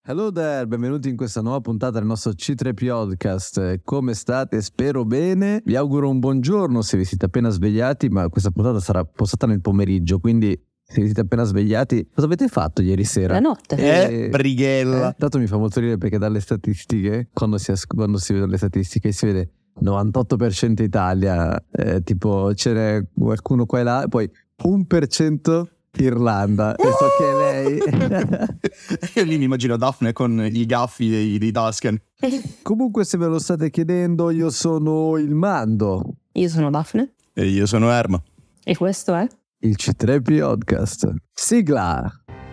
Hello there, benvenuti in questa nuova puntata del nostro C3 Podcast. Come state? Spero bene. Vi auguro un buongiorno se vi siete appena svegliati, ma questa puntata sarà postata nel pomeriggio, quindi se vi siete appena svegliati, cosa avete fatto ieri sera? La notte. Brighella. Tanto mi fa molto ridere perché dalle statistiche, quando si vedono le statistiche, si vede 98% Italia, tipo c'era qualcuno qua e là, e poi 1% Irlanda, e so che lei Io lì mi immagino Daphne con i gaffi dei Tusken. Comunque, se ve lo state chiedendo, io sono il Mando, Io sono Daphne E io sono Erma. e questo è il C3 Podcast. Sigla.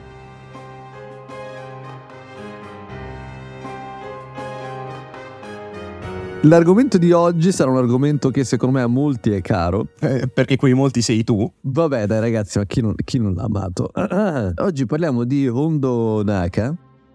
L'argomento di oggi sarà un argomento che secondo me a molti è caro. Perché quei molti sei tu. Vabbè dai ragazzi, ma chi non l'ha amato? Oggi parliamo di Hondo Naka,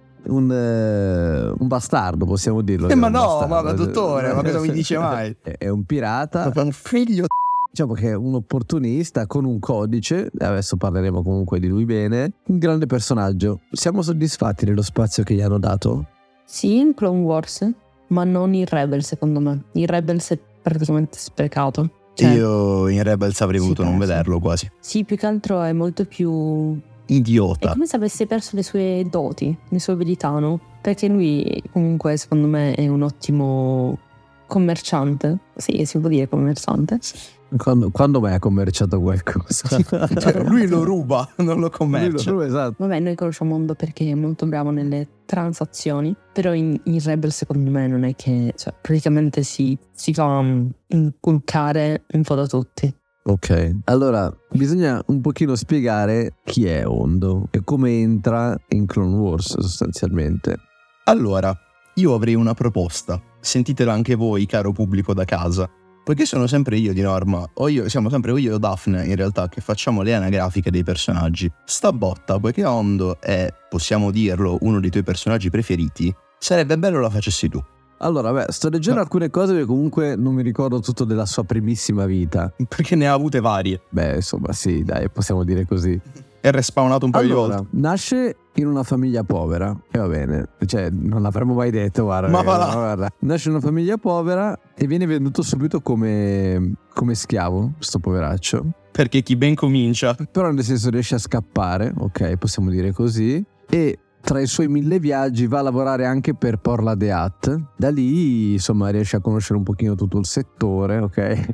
un bastardo, possiamo dirlo. Ma un no, bastardo. ma dottore, ma cosa mi dice mai? È un pirata, Un figlio. diciamo che è un opportunista con un codice. Adesso parleremo comunque di lui bene. Un grande personaggio. Siamo soddisfatti dello spazio che gli hanno dato? sì in Clone Wars, ma non in Rebels secondo me. In Rebels è praticamente sprecato. Cioè, Io in Rebels avrei Sì, voluto non penso. vederlo quasi. sì, più che altro è molto più... È Idiota. come se avesse perso le sue doti, le sue abilità, no? Perché lui comunque secondo me è un ottimo commerciante. Sì, si può dire commerciante. Quando mai ha commerciato qualcosa? Cioè, lui lo ruba, non lo commercia. Lui, esatto. Vabbè, noi conosciamo Mondo perché è molto bravo nelle transazioni, però in Rebel secondo me non è che, cioè, praticamente si fa inculcare un po' da tutti. Ok, allora bisogna un pochino spiegare chi è Hondo e come entra in Clone Wars sostanzialmente. Allora, io avrei una proposta. Sentitela anche voi, caro pubblico da casa. Poiché sono sempre io di norma, siamo sempre io e Daphne in realtà che facciamo le anagrafiche dei personaggi. Sta botta, poiché Hondo è, possiamo dirlo, uno dei tuoi personaggi preferiti, sarebbe bello la facessi tu. Allora, beh, sto leggendo No. alcune cose perché comunque non mi ricordo tutto della sua primissima vita. Perché ne ha avute varie. Beh, insomma, sì, dai, possiamo dire così. È respawnato un paio di Allora, volte. nasce in una famiglia povera, e va bene, cioè non l'avremmo mai detto, guarda. Ma va là. Guarda. Nasce in una famiglia povera e viene venduto subito come schiavo, sto poveraccio. Perché chi ben comincia. Però nel senso riesce a scappare, ok, possiamo dire così. E tra i suoi 1000 viaggi va a lavorare anche per Porla de Hat. Da lì, insomma, riesce a conoscere un pochino tutto il settore, ok?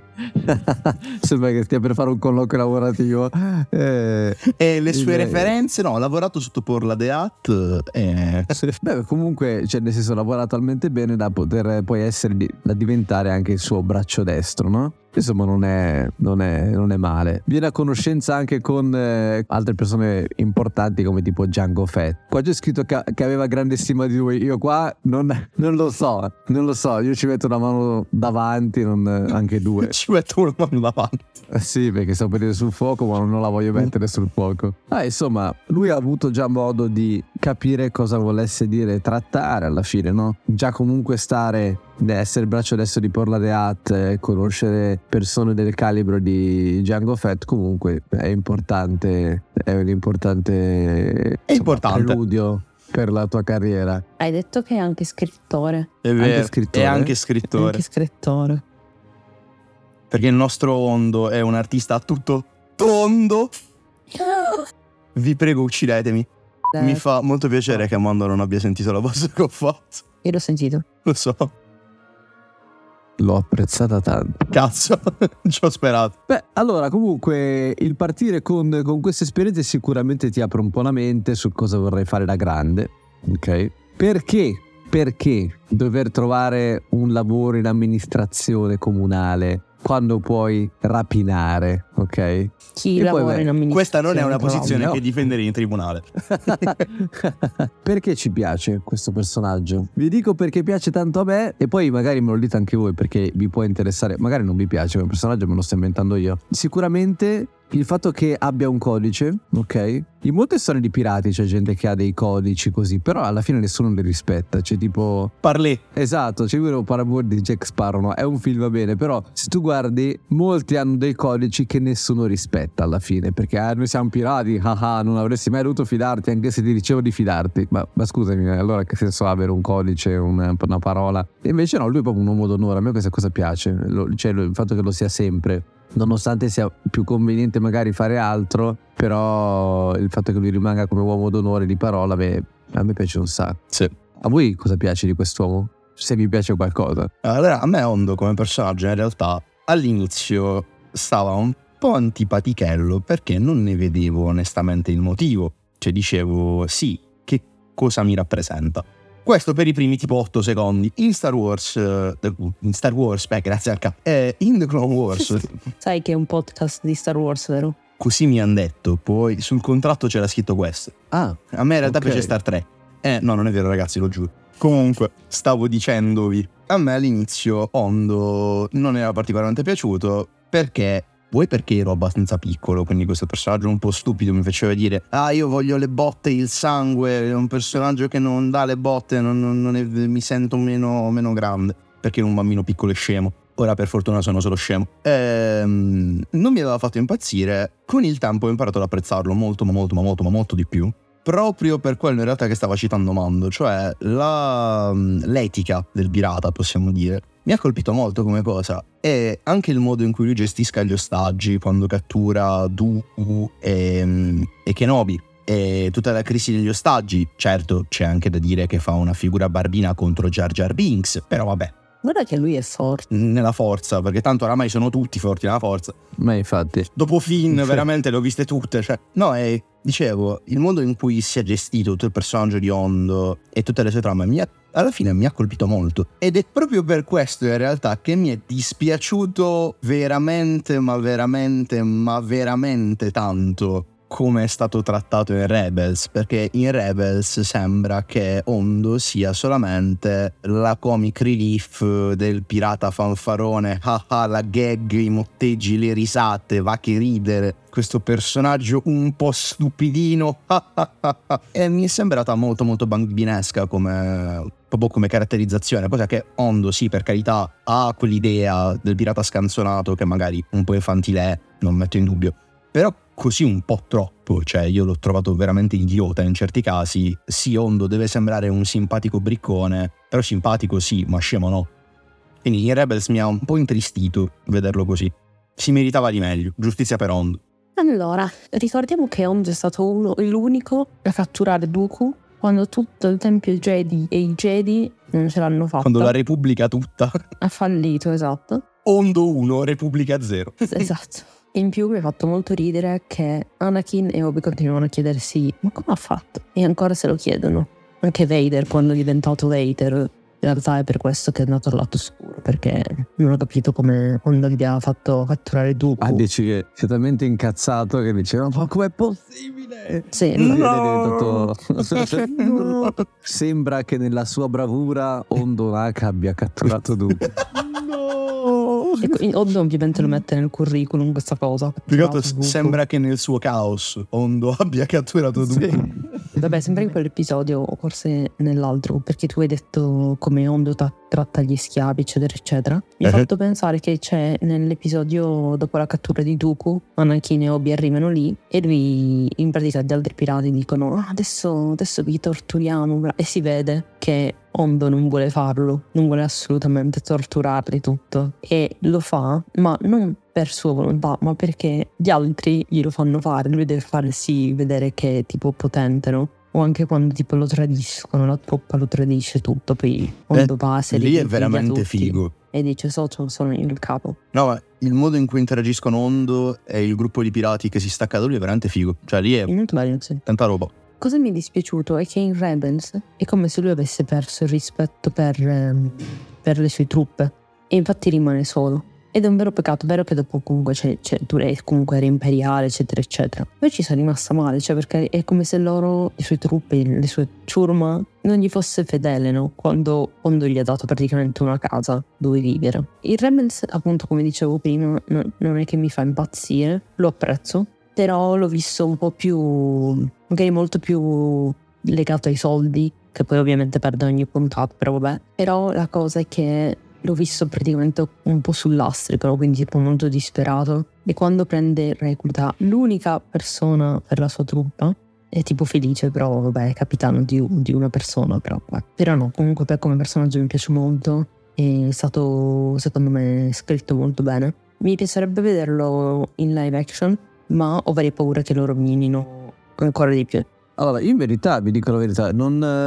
Sembra che stia per fare un colloquio lavorativo. E le sue Il- referenze, no, ho lavorato sotto Porla de Hat. Beh, comunque, cioè, nel senso, lavora talmente bene da poter poi da diventare anche il suo braccio destro, no? Insomma, non è male. Viene a conoscenza anche con altre persone importanti come tipo Jango Fett. Qua c'è scritto che aveva grande stima di lui. Io qua non lo so. Io ci metto una mano davanti, anche due. Ci metto una mano davanti. Sì, perché sto per dire sul fuoco, ma non la voglio mettere sul fuoco. Insomma, lui ha avuto già modo di capire cosa volesse dire trattare alla fine, no? Già comunque essere il braccio destro di Porla de Hat, conoscere persone del calibro di Jango Fett, comunque è importante. È un importante preludio per la tua carriera. Hai detto che è anche scrittore. È vero, Anche scrittore? è anche scrittore. Anche scrittore. Perché il nostro Hondo è un artista a tutto tondo. Vi prego, uccidetemi. Mi fa molto piacere che Amanda non abbia sentito la voce che ho fatto. Io l'ho sentito. Lo so. L'ho apprezzata tanto. Cazzo, ci ho sperato. Beh, allora comunque il partire con queste esperienze sicuramente ti apre un po' la mente su cosa vorrei fare da grande, ok? Perché dover trovare un lavoro in amministrazione comunale quando puoi rapinare, ok? Chi E poi, lavora beh, in amministrazione? Questa non è una posizione no. che difendere in tribunale. Perché ci piace questo personaggio? Vi dico perché piace tanto a me e poi magari me lo dite anche voi perché vi può interessare. Magari non vi piace come personaggio, me lo sto inventando io. Sicuramente il fatto che abbia un codice, ok? In molte storie di pirati c'è gente che ha dei codici così, però alla fine nessuno li rispetta. C'è tipo Parlé. esatto, c'è quello Paramour di Jack Sparrow, no? È un film, va bene, però se tu guardi molti hanno dei codici che nessuno rispetta alla fine, perché noi siamo pirati, non avresti mai dovuto fidarti anche se ti dicevo di fidarti. Ma scusami, allora che senso ha avere un codice, una parola? E invece no, lui è proprio un uomo d'onore. A me questa cosa piace, il fatto che lo sia sempre, nonostante sia più conveniente magari fare altro, però il fatto che lui rimanga come uomo d'onore di parola a me piace un sacco. Sì. A voi cosa piace di quest'uomo? Se vi piace qualcosa. Allora, a me Hondo come personaggio in realtà all'inizio stava un po' antipatichello, perché non ne vedevo onestamente il motivo. Cioè dicevo, sì, che cosa mi rappresenta? Questo per i primi tipo 8 secondi. In Star Wars, grazie al in The Clone Wars. Sai che è un podcast di Star Wars, vero? Così mi hanno detto, poi sul contratto c'era scritto questo. Ah, A me in realtà ok. piace Star Trek. No, non è vero ragazzi, lo giuro. Comunque, stavo dicendovi, a me all'inizio Hondo non era particolarmente piaciuto perché ero abbastanza piccolo, quindi questo personaggio un po' stupido mi faceva dire io voglio le botte, il sangue, è un personaggio che non dà le botte, mi sento meno grande, perché ero un bambino piccolo e scemo. Ora per fortuna sono solo scemo. Non mi aveva fatto impazzire. Con il tempo ho imparato ad apprezzarlo molto di più, proprio per quello in realtà che stava citando Mando, cioè l'etica del pirata, possiamo dire. Mi ha colpito molto come cosa, e anche il modo in cui lui gestisca gli ostaggi quando cattura Dooku e Kenobi, e tutta la crisi degli ostaggi. Certo, c'è anche da dire che fa una figura barbina contro Jar Jar Binks, però vabbè, Guarda che lui è forte. nella forza, perché tanto oramai sono tutti forti nella forza. ma infatti. Dopo Finn veramente le ho viste tutte, cioè. No, e dicevo, il modo in cui si è gestito tutto il personaggio di Hondo e tutte le sue trame alla fine mi ha colpito molto, ed è proprio per questo in realtà che mi è dispiaciuto veramente tanto come è stato trattato in Rebels, perché in Rebels sembra che Hondo sia solamente la comic relief del pirata fanfarone, la gag, i motteggi, le risate, va che ridere, questo personaggio un po' stupidino, e mi è sembrata molto bambinesca proprio come caratterizzazione, cosa che Hondo, sì, per carità, ha quell'idea del pirata scanzonato che magari un po' infantile è, non metto in dubbio, però così un po' troppo, cioè io l'ho trovato veramente idiota in certi casi. Sì, Hondo deve sembrare un simpatico briccone, però simpatico sì, ma scemo no. Quindi in Rebels mi ha un po' intristito vederlo così. Si meritava di meglio, giustizia per Hondo. Allora, ricordiamo che Hondo è stato l'unico a catturare Dooku quando tutto il Tempio Jedi e i Jedi non ce l'hanno fatta. Quando la Repubblica tutta Ha fallito, esatto. Hondo 1, Repubblica 0. Esatto. In più mi ha fatto molto ridere che Anakin e Obi continuano a chiedersi ma come ha fatto? E ancora se lo chiedono. Anche Vader, quando è diventato Vader, in realtà è per questo che è andato al lato oscuro, perché non ho capito come Hondo gli ha fatto catturare Dooku. Dici che sei talmente incazzato che dice ma com'è possibile? Sì, No. Sembra che nella sua bravura Hondo Naka abbia catturato Dooku. E Hondo ovviamente lo mette nel curriculum questa cosa. Sembra che nel suo caos Hondo abbia catturato Dooku. Vabbè, sembra in quell'episodio o forse nell'altro, perché tu hai detto come Hondo tratta gli schiavi eccetera eccetera. Mi ha fatto pensare che c'è nell'episodio dopo la cattura di Dooku, Anakin e Obi arrivano lì e lui, in pratica gli altri pirati dicono adesso vi torturiamo, e si vede che Hondo non vuole farlo, non vuole assolutamente torturarli tutto, e lo fa ma non per sua volontà, ma perché gli altri glielo fanno fare. Lui deve farsi vedere che è tipo potente, no? O anche quando tipo lo tradiscono, la truppa lo tradisce tutto, poi Hondo va, se lì è veramente figo e dice sono io il capo. No, ma il modo in cui interagiscono Hondo e il gruppo di pirati che si stacca da lui è veramente figo, cioè lì è molto bello, sì. tanta roba. Cosa mi è dispiaciuto è che in Rebels è come se lui avesse perso il rispetto per le sue truppe, e infatti rimane solo. Ed è un vero peccato, vero che dopo comunque tu comunque eri imperiale, eccetera, eccetera. Poi ci sono rimasta male, cioè perché è come se loro, le sue truppe, le sue ciurma, non gli fosse fedele, no? Quando gli ha dato praticamente una casa dove vivere. Il Rebels, appunto, come dicevo prima, non è che mi fa impazzire, lo apprezzo, però l'ho visto un po' più, magari molto più legato ai soldi, che poi ovviamente perde ogni puntata, però vabbè. Però la cosa è che l'ho visto praticamente un po' sull'astrico, quindi tipo molto disperato, e quando recluta l'unica persona per la sua truppa è tipo felice, però vabbè, è capitano di una persona, però no, comunque come personaggio mi piace molto, è stato secondo me scritto molto bene. Mi piacerebbe vederlo in live action, ma ho varie paure che lo rovinino ancora di più. Allora, in verità, vi dico la verità, a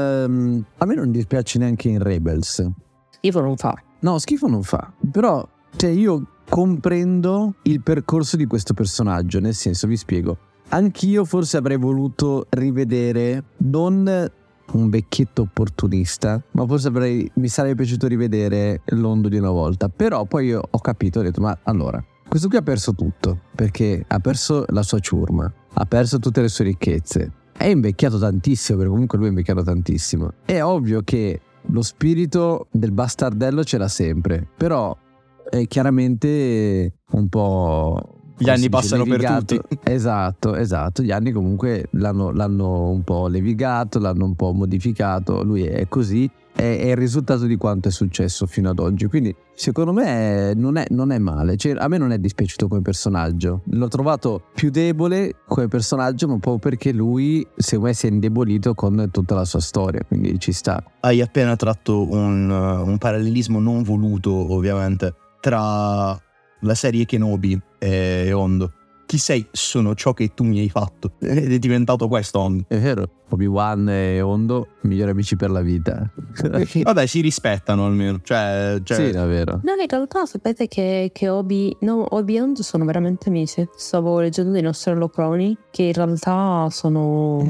me non dispiace neanche in Rebels. Schifo non fa. No, schifo non fa, però io comprendo il percorso di questo personaggio, nel senso, vi spiego, anch'io forse avrei voluto rivedere non un vecchietto opportunista, ma forse mi sarebbe piaciuto rivedere Londo di una volta, però poi io ho capito, ho detto, ma allora, questo qui ha perso tutto, perché ha perso la sua ciurma, ha perso tutte le sue ricchezze, è invecchiato tantissimo, perché comunque lui è invecchiato tantissimo, è ovvio che lo spirito del bastardello ce l'ha sempre, però è chiaramente un po'... Gli anni passano levigato. per tutti. Esatto, gli anni comunque l'hanno un po' levigato, l'hanno un po' modificato, lui è così, è il risultato di quanto è successo fino ad oggi, quindi secondo me non è male, cioè, a me non è dispiaciuto come personaggio, l'ho trovato più debole come personaggio, ma proprio perché lui secondo me si è indebolito con tutta la sua storia, quindi ci sta. Hai appena tratto un parallelismo non voluto, ovviamente, tra la serie Kenobi e Hondo. Chi sei? Sono ciò che tu mi hai fatto. Ed è diventato questo Hondo. È vero, Obi-Wan e Hondo, migliori amici per la vita. Vabbè, si rispettano almeno. Cioè... Sì, è vero. No, in realtà sapete che Obi e Hondo sono veramente amici. Stavo leggendo dei nostri allocroni che in realtà sono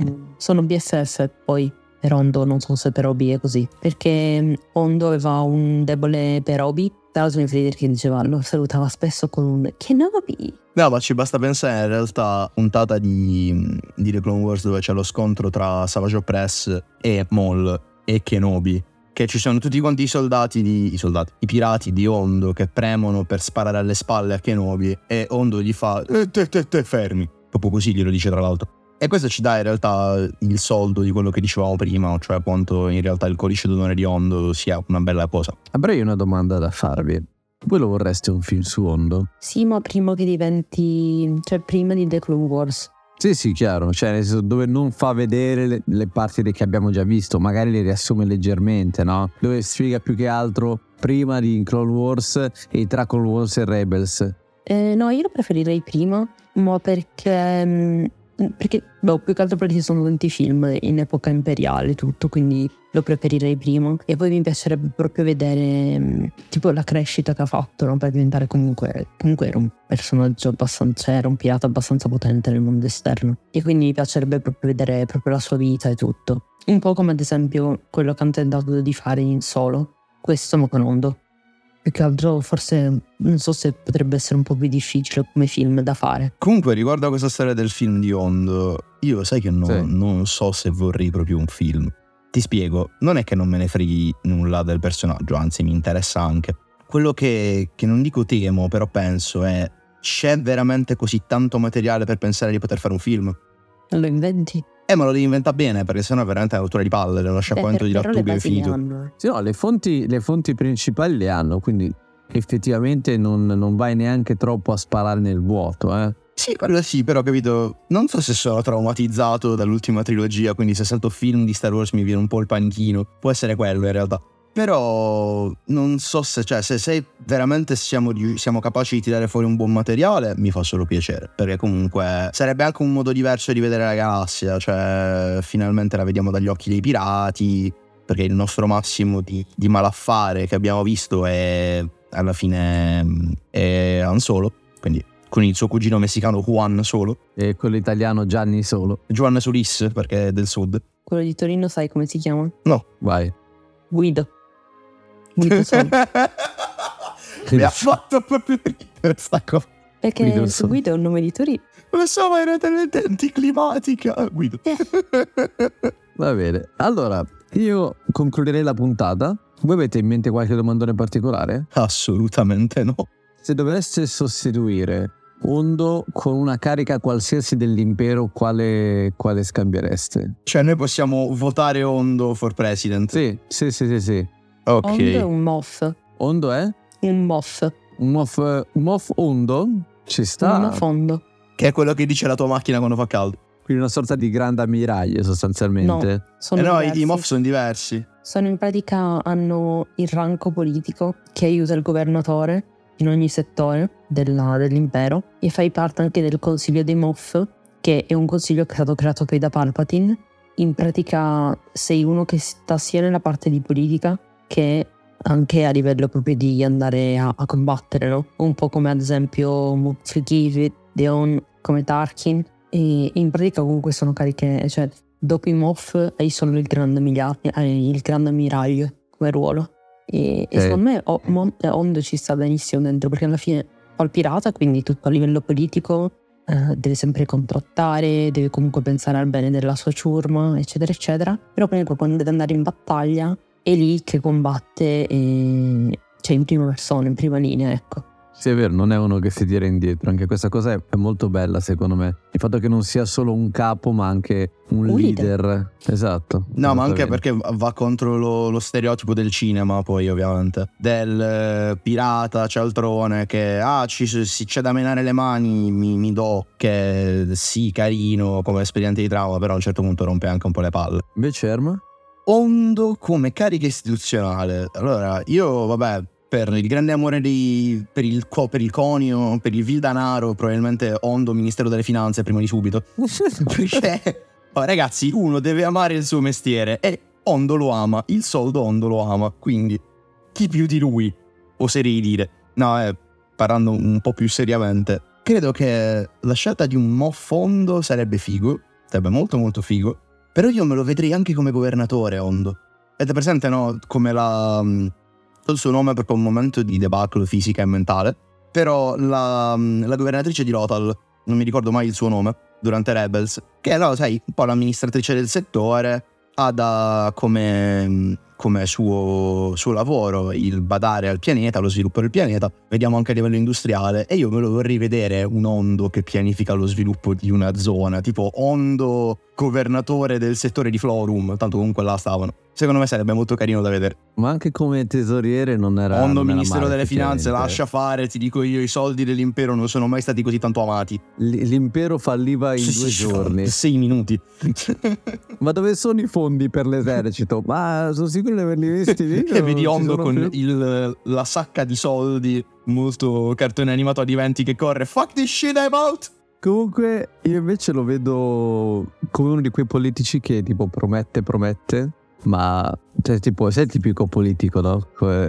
BFF poi. Per Hondo, non so se per Obi è così, perché Hondo aveva un debole per Obi. Tra l'altro mi fa vedere che diceva, lo salutava spesso con un Kenobi. No, ma ci basta pensare in realtà puntata di The Clone Wars dove c'è lo scontro tra Savage Opress e Maul e Kenobi, che ci sono tutti quanti i pirati di Hondo che premono per sparare alle spalle a Kenobi e Hondo gli fa te fermi, proprio così glielo dice tra l'altro. E questo ci dà in realtà il soldo di quello che dicevamo prima, cioè quanto in realtà il codice d'onore di Hondo sia una bella cosa. Avrei una domanda da farvi. Voi lo vorreste un film su Hondo? Sì, ma prima che diventi... cioè prima di The Clone Wars. Sì, chiaro, cioè nel senso dove non fa vedere le parti che abbiamo già visto, magari le riassume leggermente, no? Dove spiega più che altro prima di Clone Wars e tra Clone Wars e Rebels. No, io lo preferirei prima, ma perché più che altro perché ci sono tanti film in epoca imperiale tutto, quindi lo preferirei prima. E poi mi piacerebbe proprio vedere tipo la crescita che ha fatto, no? Per diventare comunque era un personaggio abbastanza, era un pirata abbastanza potente nel mondo esterno, e quindi mi piacerebbe proprio vedere proprio la sua vita e tutto, un po' come ad esempio quello che hanno tentato di fare in Solo, questo ma con Hondo. Più che altro forse non so se potrebbe essere un po' più difficile come film da fare. Comunque riguardo a questa storia del film di Hondo, io sai che non so se vorrei proprio un film. Ti spiego, non è che non me ne freghi nulla del personaggio, anzi mi interessa anche. Quello che non dico temo, però penso è: c'è veramente così tanto materiale per pensare di poter fare un film? Lo inventi? Ma lo devi inventare bene, perché sennò è veramente una rottura di palle, lo sciacquamento di lattughe infinito. Sì, no, le fonti principali le hanno, quindi effettivamente non vai neanche troppo a sparare nel vuoto, eh. Sì, quello sì, però capito, non so se sono traumatizzato dall'ultima trilogia, quindi se salto film di Star Wars mi viene un po' il panchino, può essere quello in realtà. Però non so se veramente siamo capaci di tirare fuori un buon materiale, mi fa solo piacere, perché comunque sarebbe anche un modo diverso di vedere la galassia, cioè finalmente la vediamo dagli occhi dei pirati, perché il nostro massimo di malaffare che abbiamo visto è alla fine è Han Solo, quindi con il suo cugino messicano Juan Solo e quello italiano Gianni Solo, Juan Solis perché è del sud. Quello di Torino sai come si chiama? No. Vai. Guido Solo. Mi ha fatto proprio ridere sta cosa. Perché Guido è un nome di Torino. Lo so, ma era talmente anticlimatica. Guido. Va bene, allora io concluderei la puntata. Voi avete in mente qualche domandone particolare? Assolutamente no. Se doveste sostituire Hondo con una carica qualsiasi dell'impero, quale scambiereste? Cioè noi possiamo votare Hondo for president? Sì. Ok. Hondo è un moff. Hondo è? Un moff. Un moff Hondo? Ci sta. Un mofondo. Che è quello che dice la tua macchina quando fa caldo. Quindi una sorta di grande ammiraglia sostanzialmente. No, sono no, diversi. i moff sono diversi. Sono in pratica, hanno il rango politico che aiuta il governatore in ogni settore dell'impero e fai parte anche del consiglio dei moff, che è un consiglio che è stato creato poi da Palpatine. In pratica sei uno che sta sia nella parte di politica che anche a livello proprio di andare a combattere, no? Un po' come ad esempio Mufligi, Deon, come Tarkin. E in pratica comunque sono cariche, cioè dopo i Moff hai solo il grande ammiraglio come ruolo. E secondo me Hondo ci sta benissimo dentro, perché alla fine fa il pirata, quindi tutto a livello politico deve sempre contrattare, deve comunque pensare al bene della sua ciurma, eccetera eccetera. Però comunque quando deve andare in battaglia è lì che combatte, cioè in prima persona, in prima linea, ecco. Sì, è vero, non è uno che si tira indietro. Anche questa cosa è molto bella, secondo me. Il fatto che non sia solo un capo, ma anche un leader. Esatto. No, ma anche perché va contro lo stereotipo del cinema, poi ovviamente. Del pirata cialtrone che si c'è da menare le mani, mi do, che sì, carino come espediente di trauma, però a un certo punto rompe anche un po' le palle. Invece Erma? Hondo come carica istituzionale. Allora, io vabbè, per il grande amore per il conio, per il vil danaro, probabilmente Hondo, Ministero delle Finanze prima di subito. Perché ragazzi, uno deve amare il suo mestiere e Hondo lo ama, il soldo Hondo lo ama, quindi chi più di lui, oserei dire. No, parlando un po' più seriamente, credo che la scelta di un Moff Hondo sarebbe figo, sarebbe molto molto figo, però io me lo vedrei anche come governatore Hondo. Avete presente, no, come il suo nome per un momento di debacle fisica e mentale, però la governatrice di Lothal, non mi ricordo mai il suo nome, durante Rebels, che no, sai, un po' l'amministratrice del settore, ha come suo lavoro il badare al pianeta, lo sviluppo del pianeta, vediamo anche a livello industriale, e io me lo vorrei vedere un Hondo che pianifica lo sviluppo di una zona, tipo Hondo governatore del settore di Florum, tanto comunque là stavano. Secondo me sarebbe molto carino da vedere. Ma anche come tesoriere non era Hondo, non era Ministero male, delle Finanze, lascia fare, ti dico io, i soldi dell'impero non sono mai stati così tanto amati. L'impero falliva in 2 giorni. 6 minuti. Ma dove sono i fondi per l'esercito? Ma sono sicuro di averli visti lì. E vedi Hondo con la sacca di soldi, molto cartone animato a diventi, che corre fuck this shit I'm out. Comunque io invece lo vedo come uno di quei politici che tipo promette, ma cioè tipo sei il tipico politico, no?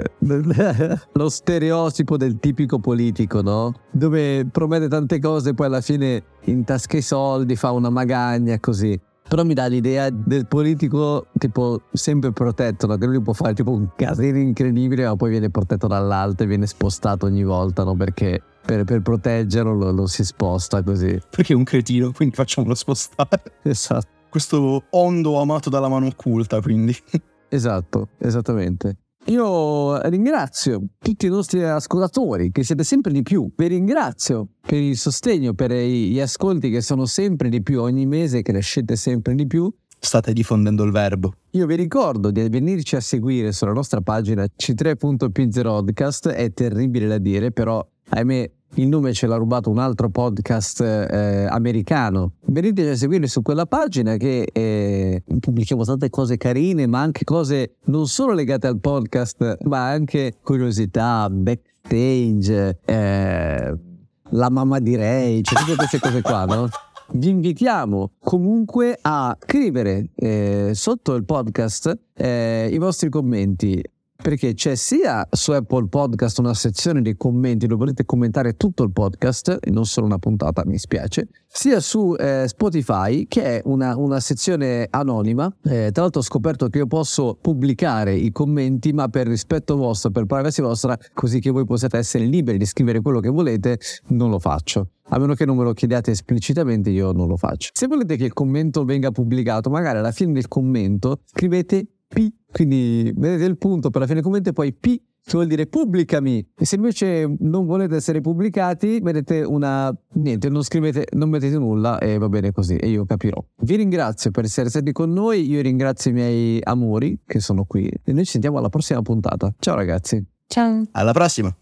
Lo stereotipo del tipico politico, no? Dove promette tante cose, poi alla fine intasca i soldi, fa una magagna, così. Però mi dà l'idea del politico tipo sempre protetto, no? Che lui può fare tipo un casino incredibile, ma poi viene protetto dall'alto e viene spostato ogni volta, no? Perché per proteggerlo lo si sposta così. Perché è un cretino, quindi facciamolo spostare. Esatto. Questo Hondo amato dalla mano occulta, quindi. Esatto, esattamente. Io ringrazio tutti i nostri ascoltatori, che siete sempre di più. Vi ringrazio per il sostegno, per gli ascolti che sono sempre di più, ogni mese crescete sempre di più. State diffondendo il verbo. Io vi ricordo di venirci a seguire sulla nostra pagina c3.pzrodcast. È terribile da dire, però ahimè il nome ce l'ha rubato un altro podcast americano. Venite a seguire su quella pagina che pubblichiamo tante cose carine, ma anche cose non solo legate al podcast, ma anche curiosità, backstage, la mamma di Ray, cioè tutte queste cose qua, no? Vi invitiamo comunque a scrivere sotto il podcast i vostri commenti. perché c'è sia su Apple Podcast una sezione dei commenti dove volete commentare tutto il podcast e non solo una puntata, mi spiace, sia su Spotify, che è una sezione anonima. Tra l'altro ho scoperto che io posso pubblicare i commenti, ma per rispetto vostro, per privacy vostra, così che voi possiate essere liberi di scrivere quello che volete, non lo faccio. A meno che non me lo chiediate esplicitamente, io non lo faccio. Se volete che il commento venga pubblicato, magari alla fine del commento scrivete P, quindi vedete il punto per la fine del commento e poi P, che vuol dire pubblicami. E se invece non volete essere pubblicati, vedete niente, non scrivete, non mettete nulla e va bene così, e io capirò. Vi ringrazio per essere stati con noi, io ringrazio i miei amori che sono qui e noi ci sentiamo alla prossima puntata. Ciao ragazzi. Ciao. Alla prossima.